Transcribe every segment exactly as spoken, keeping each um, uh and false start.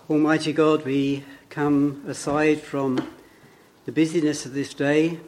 Almighty God, we come aside from the busyness of this day,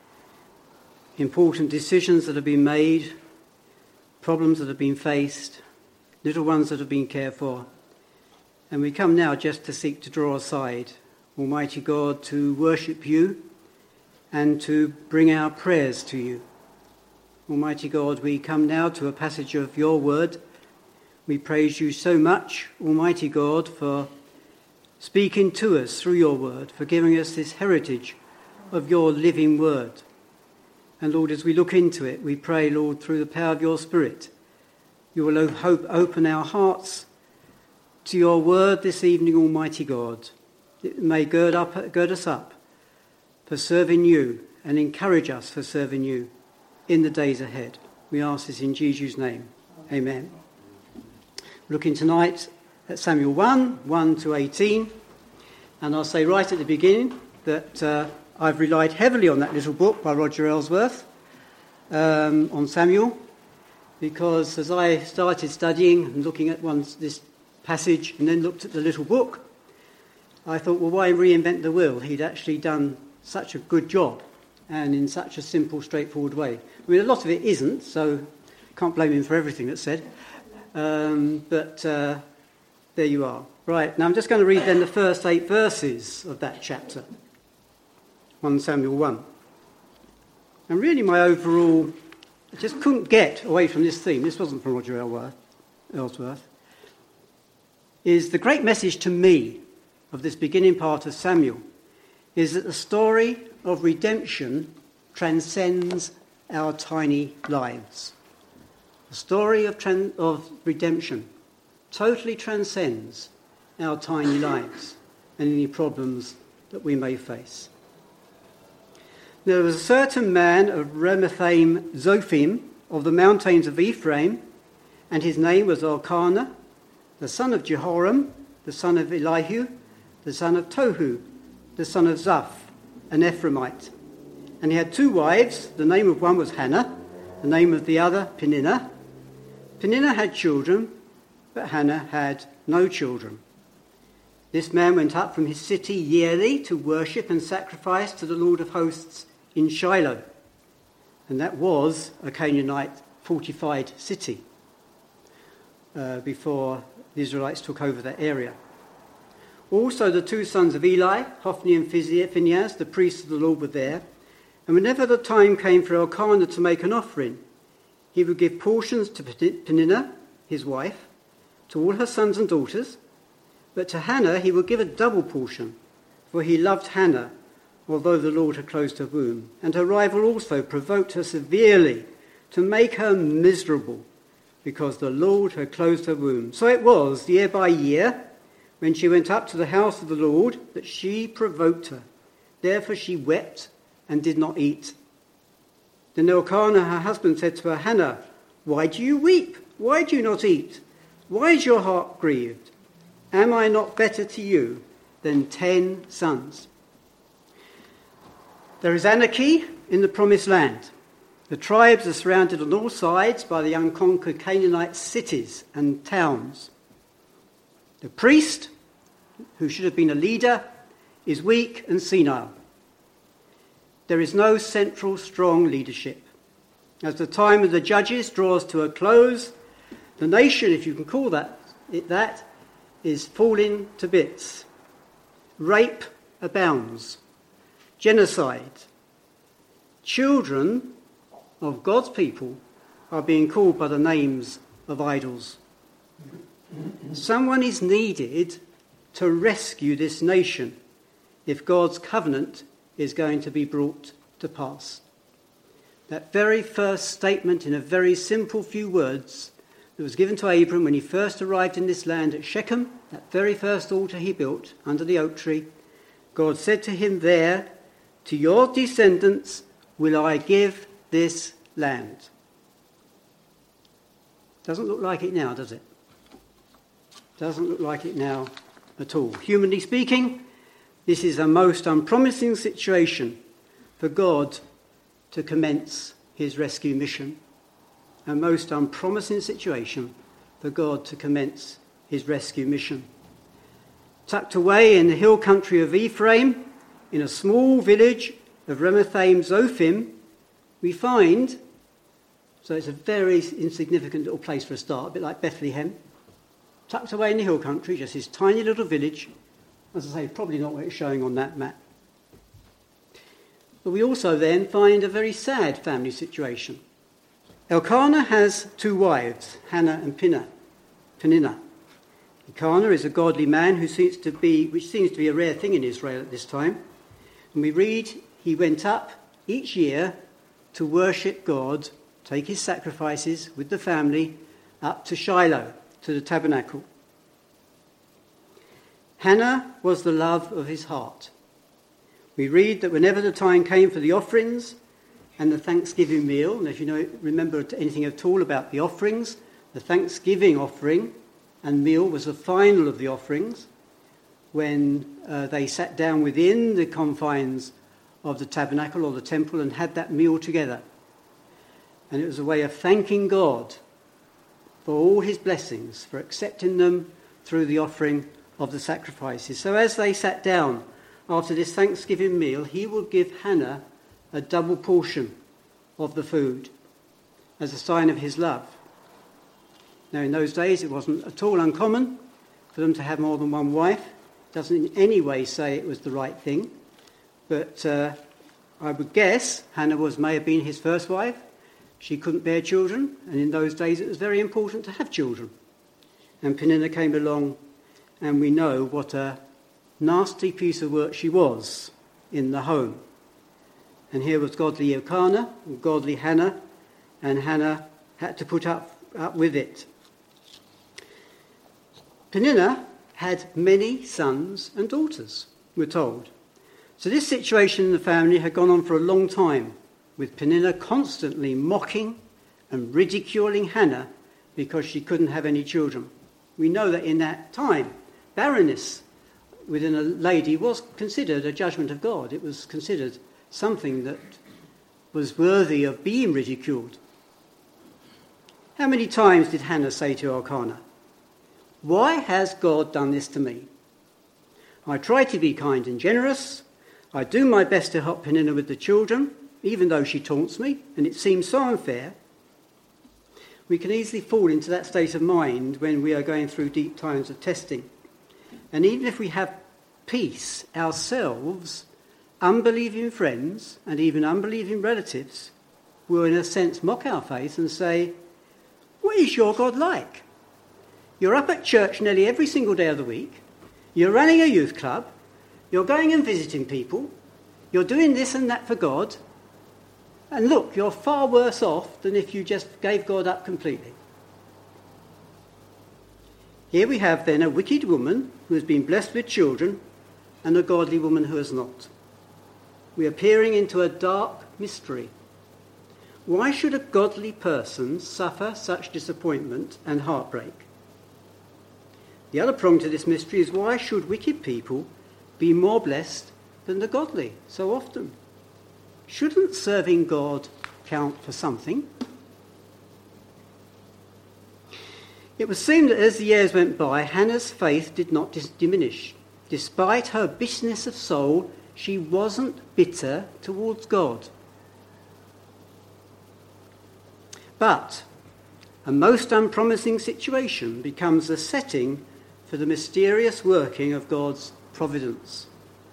important decisions that have been made, problems that have been faced, little ones that have been cared for. And we come now just to seek to draw aside, Almighty God, to worship you and to bring our prayers to you. Almighty God, we come now to a passage of your word. We praise you so much, Almighty God, for speaking to us through your word, for giving us this heritage of your living word. And Lord, as we look into it, we pray, Lord, through the power of your Spirit, you will hope open our hearts to your word this evening, Almighty God. It may gird up, gird us up for serving you and encourage us for serving you in the days ahead. We ask this in Jesus' name. Amen. Looking tonight at Samuel one, one to eighteen. And I'll say right at the beginning that uh, I've relied heavily on that little book by Roger Ellsworth um, on Samuel, because as I started studying and looking at one, this passage and then looked at the little book, I thought, well, why reinvent the wheel? He'd actually done such a good job and in such a simple, straightforward way. I mean, a lot of it isn't, so can't blame him for everything that's said. Um, but uh, there you are. Right, now I'm just going to read then the first eight verses of that chapter, First Samuel one. And really my overall, I just couldn't get away from this theme, this wasn't from Roger Ellsworth, is the great message to me of this beginning part of Samuel is that the story of redemption transcends our tiny lives. The story of, tran- of redemption totally transcends our tiny lives and any problems that we may face. There was a certain man of Ramathaim Zophim of the mountains of Ephraim, and his name was Elkanah, the son of Jehoram, the son of Elihu, the son of Tohu, the son of Zaph, an Ephraimite. And he had two wives. The name of one was Hannah, the name of the other Peninnah. Peninnah had children, but Hannah had no children. This man went up from his city yearly to worship and sacrifice to the Lord of hosts in Shiloh. And that was a Canaanite fortified city uh, before the Israelites took over that area. Also the two sons of Eli, Hophni and Phinehas, the priests of the Lord, were there. And whenever the time came for Elkanah to make an offering, he would give portions to Peninnah, his wife, to all her sons and daughters, but to Hannah he would give a double portion, for he loved Hannah, although the Lord had closed her womb. And her rival also provoked her severely to make her miserable, because the Lord had closed her womb. So it was, year by year, when she went up to the house of the Lord, that she provoked her. Therefore she wept and did not eat. Then Elkanah, her husband, said to her, Hannah, why do you weep? Why do you not eat? Why is your heart grieved? Am I not better to you than ten sons? There is anarchy in the promised land. The tribes are surrounded on all sides by the unconquered Canaanite cities and towns. The priest, who should have been a leader, is weak and senile. There is no central strong leadership. As the time of the judges draws to a close, the nation, if you can call that it that, is falling to bits. Rape abounds. Genocide. Children of God's people are being called by the names of idols. Someone is needed to rescue this nation if God's covenant is going to be brought to pass. That very first statement in a very simple few words that was given to Abram when he first arrived in this land at Shechem, that very first altar he built under the oak tree, God said to him there, to your descendants will I give this land. Doesn't look like it now, does it? Doesn't look like it now at all. Humanly speaking, this is a most unpromising situation for God to commence his rescue mission. A most unpromising situation for God to commence his rescue mission. tucked away in the hill country of Ephraim, in a small village of Ramathaim Zophim, we find, so it's a very insignificant little place for a start, a bit like Bethlehem, tucked away in the hill country, just this tiny little village. As I say, probably not what it's showing on that map. But we also then find a very sad family situation. Elkanah has two wives, Hannah and Peninnah. Peninnah. Elkanah is a godly man who seems to be, which seems to be a rare thing in Israel at this time. And we read he went up each year to worship God, take his sacrifices with the family up to Shiloh, to the tabernacle. Hannah was the love of his heart. We read that whenever the time came for the offerings and the Thanksgiving meal, and if you know, remember anything at all about the offerings, the Thanksgiving offering and meal was the final of the offerings when uh, they sat down within the confines of the tabernacle or the temple and had that meal together. And it was a way of thanking God for all his blessings, for accepting them through the offering of the sacrifices. So as they sat down after this Thanksgiving meal, he would give Hannah a double portion of the food as a sign of his love. Now, in those days, it wasn't at all uncommon for them to have more than one wife. It doesn't in any way say it was the right thing. But uh, I would guess Hannah was may have been his first wife. She couldn't bear children, and in those days it was very important to have children. And Peninnah came along, and we know what a nasty piece of work she was in the home. And here was godly Elkanah and godly Hannah, and Hannah had to put up, up with it. Peninnah had many sons and daughters, we're told. So this situation in the family had gone on for a long time, with Peninnah constantly mocking and ridiculing Hannah because she couldn't have any children. We know that in that time, barrenness within a lady was considered a judgment of God. It was considered something that was worthy of being ridiculed. How many times did Hannah say to Elkanah, "Why has God done this to me? I try to be kind and generous. I do my best to help Peninnah with the children, even though she taunts me, and it seems so unfair." We can easily fall into that state of mind when we are going through deep times of testing. And even if we have peace ourselves, unbelieving friends and even unbelieving relatives will in a sense mock our faith and say, "What is your God like? You're up at church nearly every single day of the week. You're running a youth club. You're going and visiting people. You're doing this and that for God. And look, you're far worse off than if you just gave God up completely." Here we have then a wicked woman who has been blessed with children and a godly woman who has not. We are peering into a dark mystery. Why should a godly person suffer such disappointment and heartbreak? The other prong to this mystery is, why should wicked people be more blessed than the godly so often? Shouldn't serving God count for something? It would seem that as the years went by, Hannah's faith did not dis- diminish. Despite her bitterness of soul, she wasn't bitter towards God. But a most unpromising situation becomes the setting for the mysterious working of God's providence.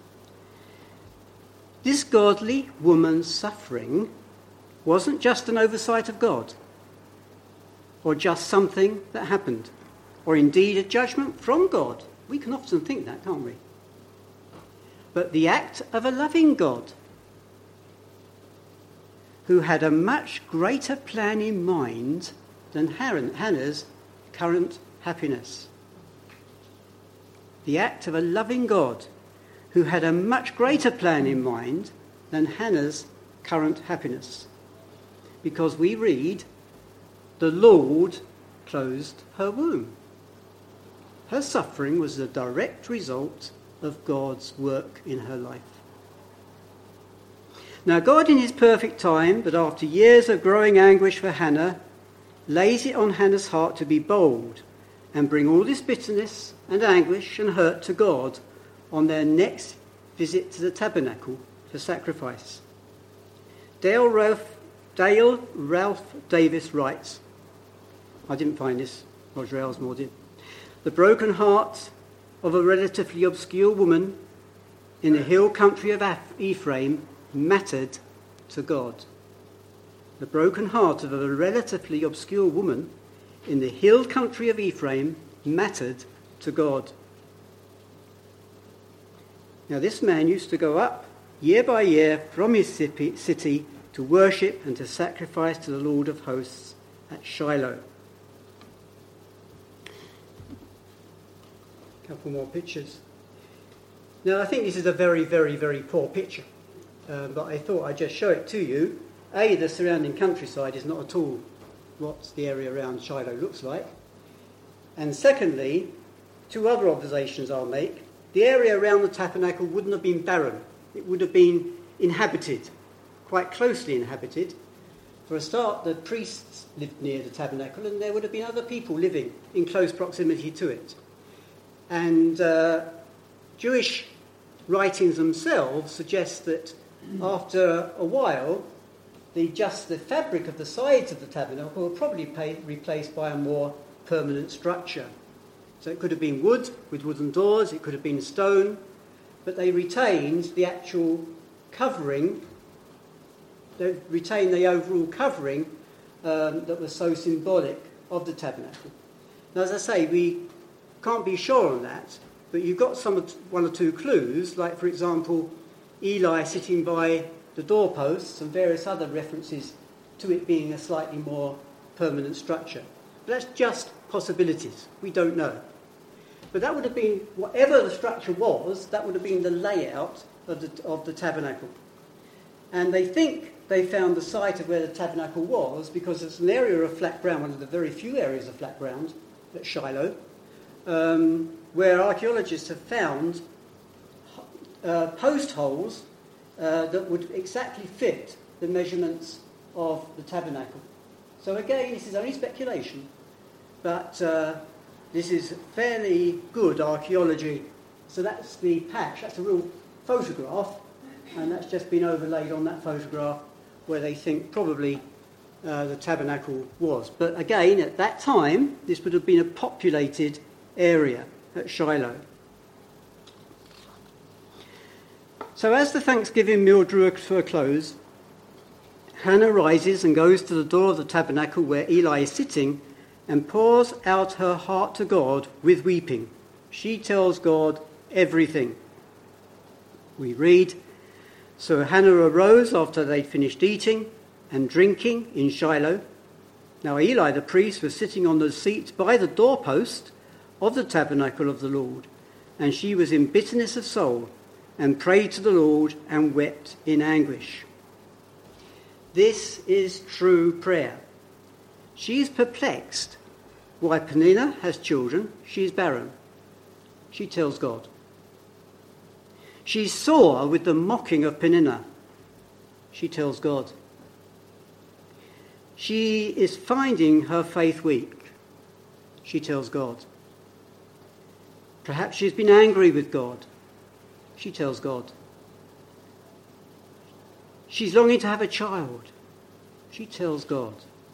This godly woman's suffering wasn't just an oversight of God, or just something that happened, or indeed a judgment from God. We can often think that, can't we? But the act of a loving God who had a much greater plan in mind than Hannah's current happiness. The act of a loving God who had a much greater plan in mind than Hannah's current happiness. Because we read, the Lord closed her womb. Her suffering was the direct result of God's work in her life. Now, God in his perfect time, but after years of growing anguish for Hannah, lays it on Hannah's heart to be bold and bring all this bitterness and anguish and hurt to God on their next visit to the tabernacle for sacrifice. Dale Ralph, Dale Ralph Davis writes, I didn't find this, Roger Elsmore did, the broken heart of a relatively obscure woman in the hill country of Ephraim mattered to God. The broken heart of a relatively obscure woman in the hill country of Ephraim mattered to God. Now this man used to go up year by year from his city to worship and to sacrifice to the Lord of hosts at Shiloh. A couple more pictures. Now I think this is a very, very, very poor picture, uh, but I thought I'd just show it to you. A, the surrounding countryside is not at all what the area around Shiloh looks like. And secondly, two other observations I'll make. The area around the tabernacle wouldn't have been barren. It would have been inhabited, quite closely inhabited. For a start, the priests lived near the tabernacle, and there would have been other people living in close proximity to it. And uh, Jewish writings themselves suggest that after a while, the just the fabric of the sides of the tabernacle will probably be replaced by a more permanent structure. So it could have been wood with wooden doors, it could have been stone, but they retained the actual covering, they retained the overall covering um, that was so symbolic of the tabernacle. Now, as I say, we can't be sure on that, but you've got some one or two clues, like, for example, Eli sitting by the doorposts and various other references to it being a slightly more permanent structure. But that's just possibilities. We don't know. But that would have been, whatever the structure was, that would have been the layout of the, of the tabernacle. And they think they found the site of where the tabernacle was because it's an area of flat ground, one of the very few areas of flat ground at Shiloh, um, where archaeologists have found uh, post holes Uh, that would exactly fit the measurements of the tabernacle. So again, this is only speculation, but uh, this is fairly good archaeology. So that's the patch, that's a real photograph, and that's just been overlaid on that photograph where they think probably uh, the tabernacle was. But again, at that time, this would have been a populated area at Shiloh. So as the Thanksgiving meal drew to a close, Hannah rises and goes to the door of the tabernacle where Eli is sitting and pours out her heart to God with weeping. She tells God everything. We read, so Hannah arose after they'd finished eating and drinking in Shiloh. Now Eli the priest was sitting on the seat by the doorpost of the tabernacle of the Lord, and she was in bitterness of soul, and prayed to the Lord and wept in anguish. This is true prayer. She is perplexed why Peninnah has children. She is barren. She tells God. She's sore with the mocking of Peninnah. She tells God. She is finding her faith weak. She tells God. Perhaps she's been angry with God. She tells God. She's longing to have a child. She tells God.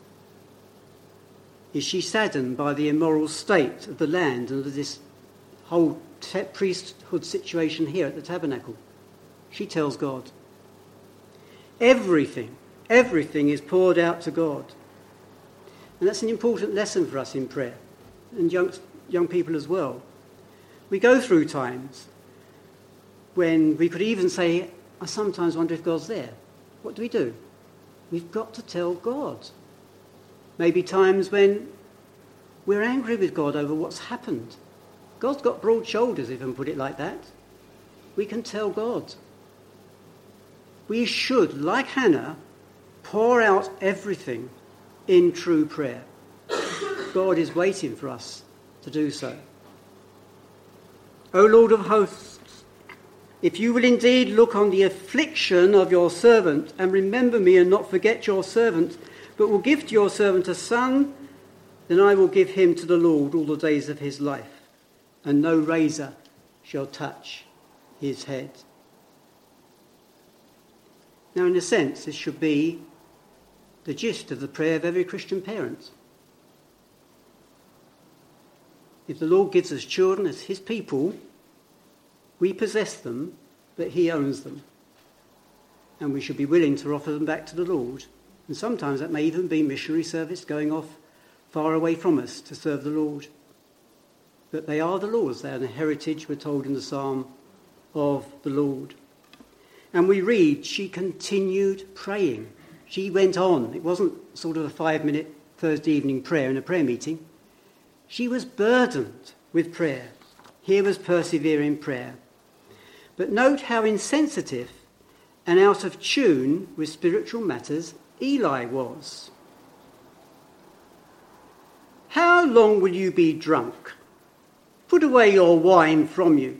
Is she saddened by the immoral state of the land and of this whole te- priesthood situation here at the tabernacle? She tells God. Everything, everything is poured out to God. And that's an important lesson for us in prayer, and young, young people as well. We go through times when we could even say, I sometimes wonder if God's there. What do we do? We've got to tell God. Maybe times when we're angry with God over what's happened. God's got broad shoulders, if I can put it like that. We can tell God. We should, like Hannah, pour out everything in true prayer. God is waiting for us to do so. O Lord of hosts, if you will indeed look on the affliction of your servant and remember me and not forget your servant, but will give to your servant a son, then I will give him to the Lord all the days of his life, and no razor shall touch his head. Now, in a sense, this should be the gist of the prayer of every Christian parent. If the Lord gives us children as his people, we possess them, but he owns them. And we should be willing to offer them back to the Lord. And sometimes that may even be missionary service, going off far away from us to serve the Lord. But they are the Lord's. They are the heritage, we're told in the psalm, of the Lord. And we read, she continued praying. She went on. It wasn't sort of a five-minute Thursday evening prayer in a prayer meeting. She was burdened with prayer. Here was persevering prayer. But note how insensitive and out of tune with spiritual matters Eli was. How long will you be drunk? Put away your wine from you.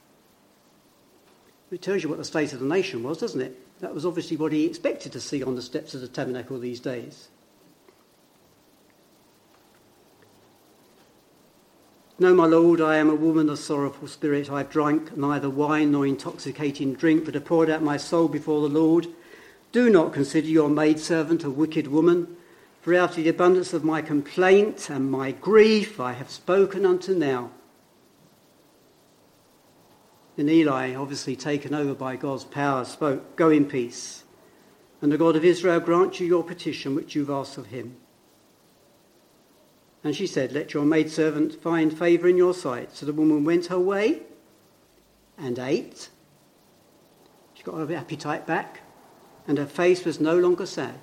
It tells you what the state of the nation was, doesn't it? That was obviously what he expected to see on the steps of the tabernacle these days. No, my Lord, I am a woman of sorrowful spirit. I have drunk neither wine nor intoxicating drink, but have poured out my soul before the Lord. Do not consider your maidservant a wicked woman, for out of the abundance of my complaint and my grief I have spoken unto now. Then Eli, obviously taken over by God's power, spoke, go in peace, and the God of Israel grant you your petition which you've asked of him. And she said, let your maidservant find favour in your sight. So the woman went her way and ate. She got her appetite back, and her face was no longer sad.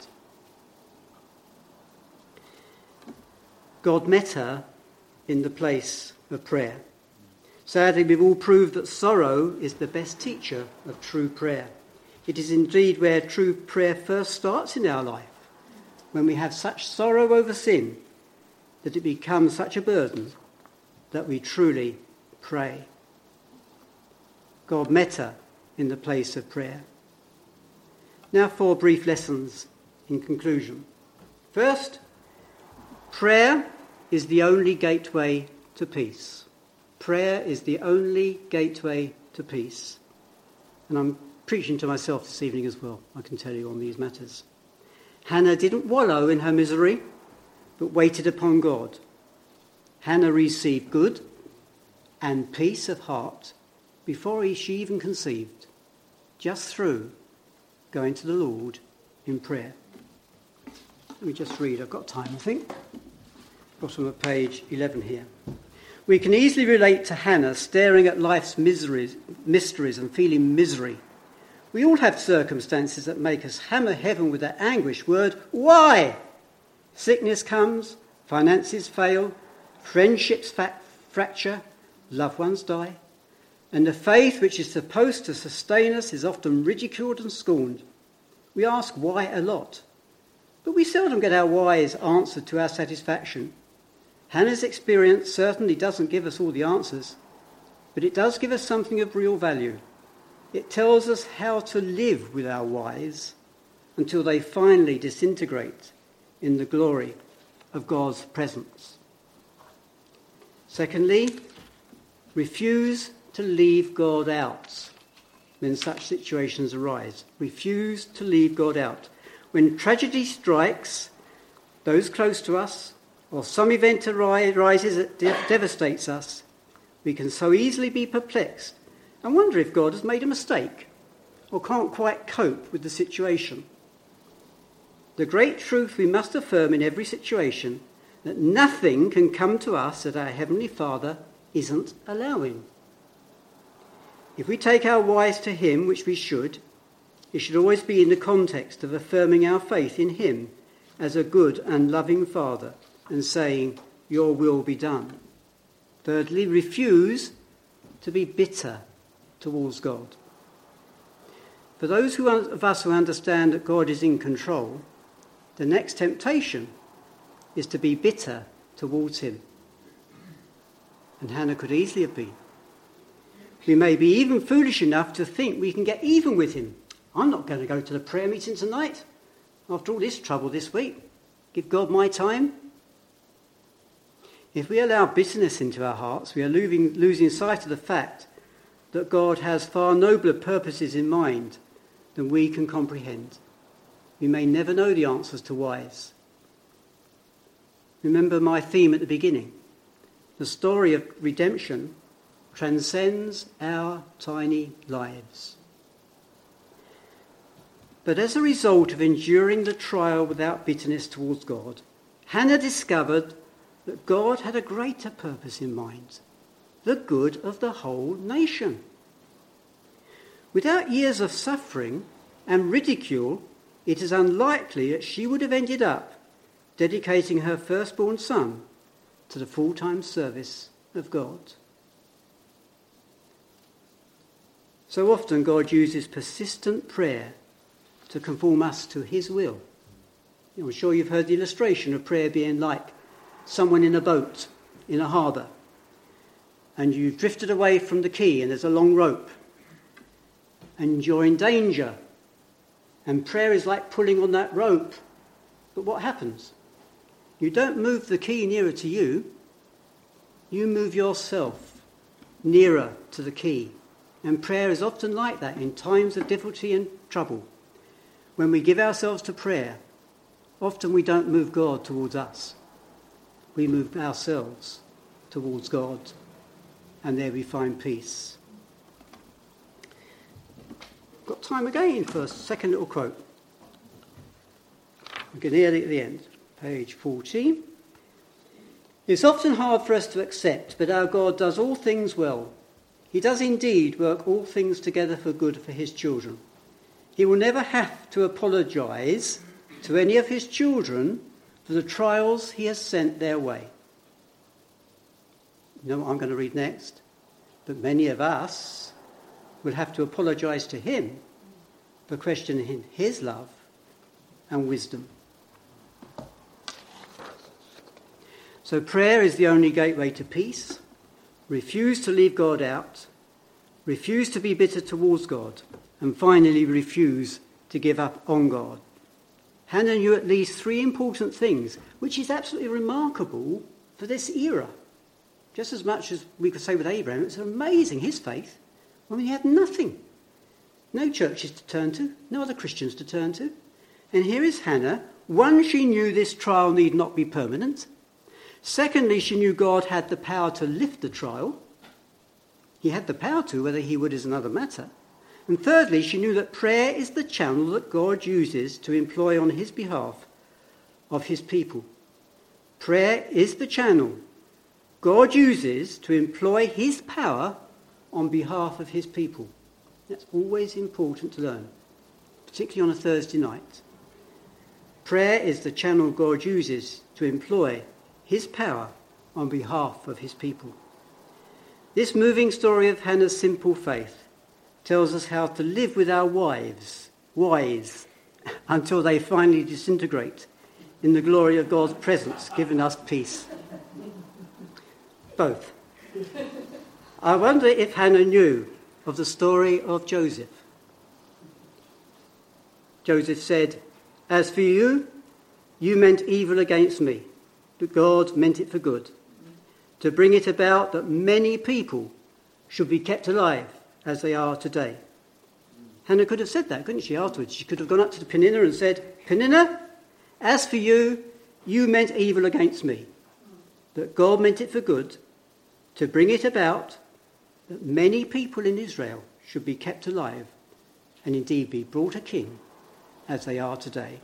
God met her in the place of prayer. Sadly, we've all proved that sorrow is the best teacher of true prayer. It is indeed where true prayer first starts in our life, when we have such sorrow over sin that it becomes such a burden that we truly pray. God met her in the place of prayer. Now, four brief lessons in conclusion. First, prayer is the only gateway to peace. Prayer is the only gateway to peace. And I'm preaching to myself this evening as well, I can tell you, on these matters. Hannah didn't wallow in her misery, but waited upon God. Hannah received good and peace of heart before she even conceived, just through going to the Lord in prayer. Let me just read, I've got time I think. Bottom of page eleven here. We can easily relate to Hannah staring at life's miseries, mysteries and feeling misery. We all have circumstances that make us hammer heaven with that anguish word, why? Sickness comes, finances fail, friendships fa- fracture, loved ones die, and the faith which is supposed to sustain us is often ridiculed and scorned. We ask why a lot, but we seldom get our whys answered to our satisfaction. Hannah's experience certainly doesn't give us all the answers, but it does give us something of real value. It tells us how to live with our whys until they finally disintegrate in the glory of God's presence. Secondly, refuse to leave God out when such situations arise. Refuse to leave God out. When tragedy strikes those close to us, or some event arises that de- devastates us, we can so easily be perplexed and wonder if God has made a mistake or can't quite cope with the situation. The great truth we must affirm in every situation, that nothing can come to us that our Heavenly Father isn't allowing. If we take our whys to him, which we should, it should always be in the context of affirming our faith in him as a good and loving Father and saying, your will be done. Thirdly, refuse to be bitter towards God. For those who, of us who understand that God is in control, the next temptation is to be bitter towards him. And Hannah could easily have been. We may be even foolish enough to think we can get even with him. I'm not going to go to the prayer meeting tonight. After all this trouble this week, give God my time. If we allow bitterness into our hearts, we are losing, losing sight of the fact that God has far nobler purposes in mind than we can comprehend. We may never know the answers to whys. Remember my theme at the beginning. The story of redemption transcends our tiny lives. But as a result of enduring the trial without bitterness towards God, Hannah discovered that God had a greater purpose in mind, the good of the whole nation. Without years of suffering and ridicule, it is unlikely that she would have ended up dedicating her firstborn son to the full-time service of God. So often God uses persistent prayer to conform us to his will. I'm sure you've heard the illustration of prayer being like someone in a boat in a harbour, and you've drifted away from the quay and there's a long rope and you're in danger, and prayer is like pulling on that rope. But what happens? You don't move the quay nearer to you, you move yourself nearer to the quay. And prayer is often like that in times of difficulty and trouble. When we give ourselves to prayer, often we don't move God towards us. We move ourselves towards God, and there we find peace. Got time again for a second little quote. We can hear it at the end, page fourteen. It's often hard for us to accept, but our God does all things well. He does indeed work all things together for good for his children. He will never have to apologise to any of his children for the trials he has sent their way. You know what I'm going to read next? But many of us will have to apologise to him for questioning his love and wisdom. So prayer is the only gateway to peace. Refuse to leave God out. Refuse to be bitter towards God. And finally, refuse to give up on God. Hannah knew at least three important things, which is absolutely remarkable for this era. Just as much as we could say with Abraham, it's amazing, his faith. I mean, he had nothing. No churches to turn to, no other Christians to turn to. And here is Hannah. One, she knew this trial need not be permanent. Secondly, she knew God had the power to lift the trial. He had the power to, whether he would is another matter. And thirdly, she knew that prayer is the channel that God uses to employ on his behalf of his people. Prayer is the channel God uses to employ his power on behalf of his people. That's always important to learn, particularly on a Thursday night. Prayer is the channel God uses to employ his power on behalf of his people. This moving story of Hannah's simple faith tells us how to live with our wives, wives, until they finally disintegrate in the glory of God's presence, giving us peace. Both. I wonder if Hannah knew of the story of Joseph. Joseph said, "As for you, you meant evil against me, but God meant it for good, to bring it about that many people should be kept alive as they are today." Hannah could have said that, couldn't she, afterwards? She could have gone up to Peninnah and said, "Peninnah, as for you, you meant evil against me, but God meant it for good, to bring it about that many people in Israel should be kept alive and indeed be brought a king as they are today."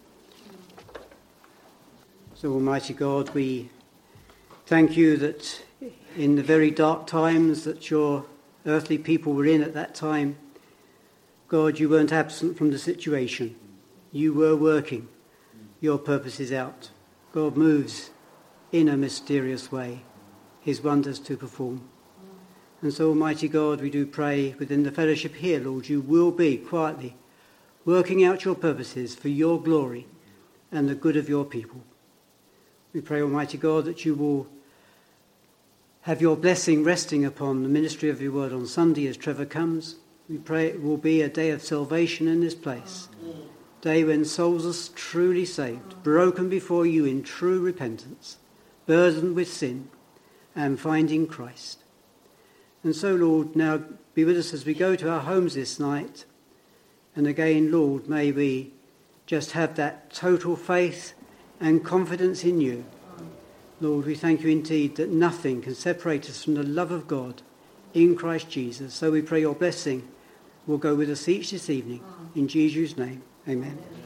So, Almighty God, we thank you that in the very dark times that your earthly people were in at that time, God, you weren't absent from the situation. You were working your purposes out. God moves in a mysterious way, his wonders to perform. And so, Almighty God, we do pray within the fellowship here, Lord, you will be quietly working out your purposes for your glory and the good of your people. We pray, Almighty God, that you will have your blessing resting upon the ministry of your word on Sunday as Trevor comes. We pray it will be a day of salvation in this place, a day when souls are truly saved, broken before you in true repentance, burdened with sin, and finding Christ. And so, Lord, now be with us as we go to our homes this night. And again, Lord, may we just have that total faith and confidence in you. Lord, we thank you indeed that nothing can separate us from the love of God in Christ Jesus. So we pray your blessing will go with us each this evening. In Jesus' name, amen.